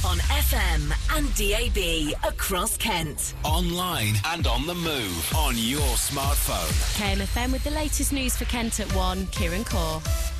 On FM and DAB across Kent. Online and on the move on your smartphone. KMFM with the latest news for Kent at 1, Kieran Core.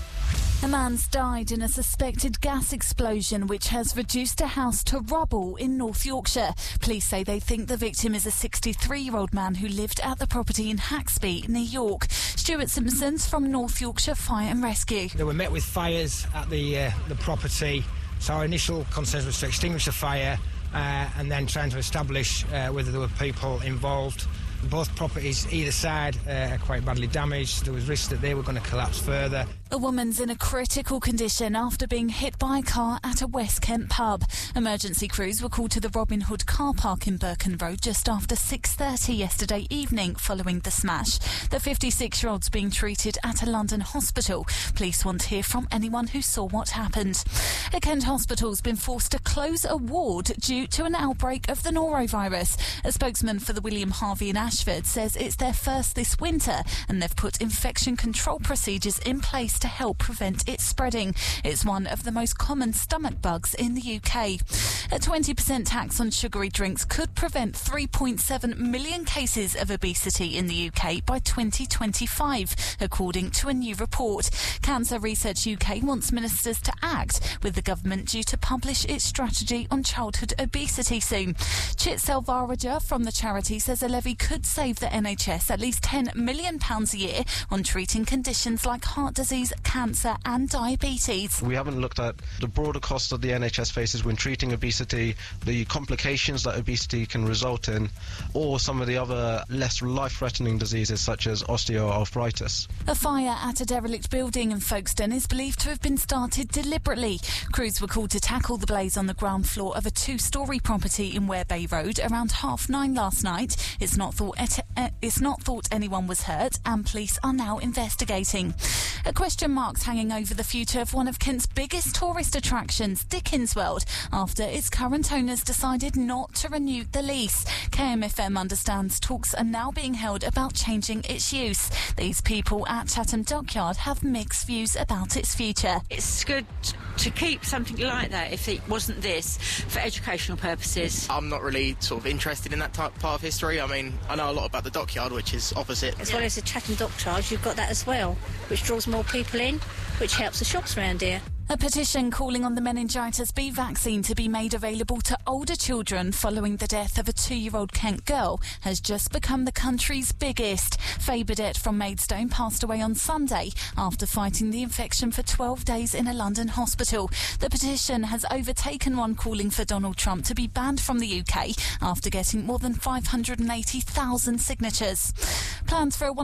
A man's died in a suspected gas explosion which has reduced a house to rubble in North Yorkshire. Police say they think the victim is a 63-year-old man who lived at the property in Haxby, near York. Stuart Simpson's from North Yorkshire Fire and Rescue. They were met with fires at the property, so our initial concern was to extinguish the fire and then trying to establish whether there were people involved. Both properties either side are quite badly damaged. There was risk that they were going to collapse further. A woman's in a critical condition after being hit by a car at a West Kent pub. Emergency crews were called to the Robin Hood car park in Birken Road just after 6:30 yesterday evening following the smash. The 56-year-old's being treated at a London hospital. Police want to hear from anyone who saw what happened. A Kent hospital's been forced to close a ward due to an outbreak of the norovirus. A spokesman for the William Harvey in Ashford says it's their first this winter and they've put infection control procedures in place to help prevent it spreading. It's one of the most common stomach bugs in the UK. A 20% tax on sugary drinks could prevent 3.7 million cases of obesity in the UK by 2025, according to a new report. Cancer Research UK wants ministers to act, with the government due to publish its strategy on childhood obesity soon. Chit Selvarajah from the charity says a levy could save the NHS at least £10 million a year on treating conditions like heart disease, cancer and diabetes. We haven't looked at the broader costs that the NHS faces when treating obesity, the complications that obesity can result in, or some of the other less life-threatening diseases such as osteoarthritis. A fire at a derelict building in Folkestone is believed to have been started deliberately. Crews were called to tackle the blaze on the ground floor of a two-storey property in Ware Bay Road around 9:30 last night. It's not thought anyone was hurt, and police are now investigating. A question mark's hanging over the future of one of Kent's biggest tourist attractions, Dickens World, after its current owners decided not to renew the lease. KMFM understands talks are now being held about changing its use. These people at Chatham Dockyard have mixed views about its future. It's good to keep something like that if it wasn't this, for educational purposes. I'm not really sort of interested in that type part of history. I mean, I know a lot about the Dockyard, which is opposite. As well as the Chatham Dockyard, you've got that as well, which draws more people in, which helps the shops around here. A petition calling on the meningitis B vaccine to be made available to older children following the death of a 2-year-old Kent girl has just become the country's biggest. Faye Burdett from Maidstone passed away on Sunday after fighting the infection for 12 days in a London hospital. The petition has overtaken one calling for Donald Trump to be banned from the UK after getting more than 580,000 signatures. Plans for a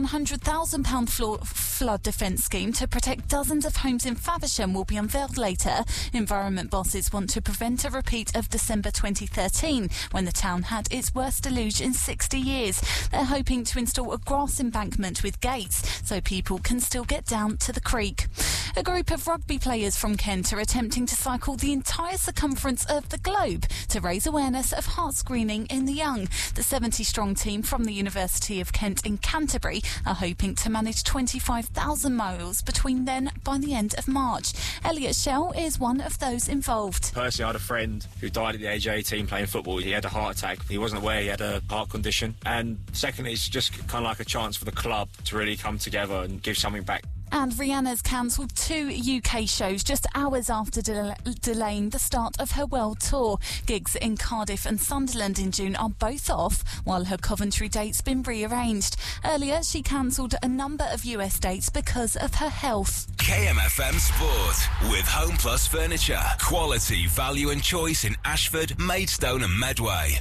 £100,000 flood defence scheme to protect dozens of homes in Faversham will be unveiled later. Environment bosses want to prevent a repeat of December 2013, when the town had its worst deluge in 60 years. They're hoping to install a grass embankment with gates so people can still get down to the creek. A group of rugby players from Kent are attempting to cycle the entire circumference of the globe to raise awareness of heart screening in the young. The 70-strong team from the University of Kent in Canterbury are hoping to manage 25,000 miles between then by the end of March. Elliot Shell is one of those involved. Personally, I had a friend who died at the age of 18 playing football. He had a heart attack. He wasn't aware he had a heart condition. And secondly, it's just kind of like a chance for the club to really come together and give something back. And Rihanna's cancelled 2 UK shows just hours after delaying the start of her world tour. Gigs in Cardiff and Sunderland in June are both off, while her Coventry date's been rearranged. Earlier, she cancelled a number of US dates because of her health. KMFM Sport with Home Plus Furniture. Quality, value and choice in Ashford, Maidstone and Medway.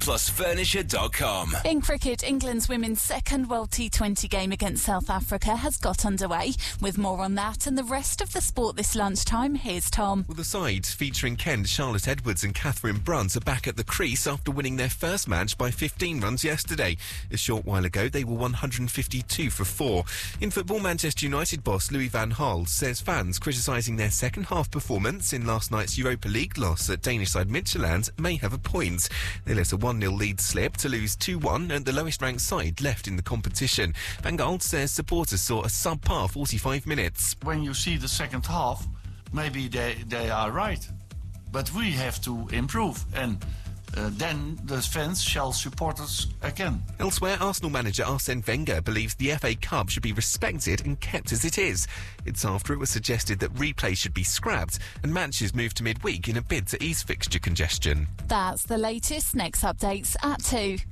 HomePlusFurniture.com. In cricket, England's women's second World T20 game against South Africa has got underway. With more on that and the rest of the sport this lunchtime, here's Tom. Well, the sides featuring Kent, Charlotte Edwards and Catherine Brunt are back at the crease after winning their first match by 15 runs yesterday. A short while ago, they were 152 for 4. In football, Manchester United boss Louis van Gaal says fans criticising their second-half performance in last night's Europa League loss at Danish side Midtjylland may have a point. They let a 1-0 lead slip to lose 2-1 and the lowest-ranked side left in the competition. Van Gaal says supporters saw a subpar 45 minutes. When you see the second half, maybe they are right. but we have to improve, and then the fans shall support us again. Elsewhere, Arsenal manager Arsene Wenger believes the FA Cup should be respected and kept as it is. It's after it was suggested that replay should be scrapped and matches moved to midweek in a bid to ease fixture congestion. That's the latest. Next updates at 2.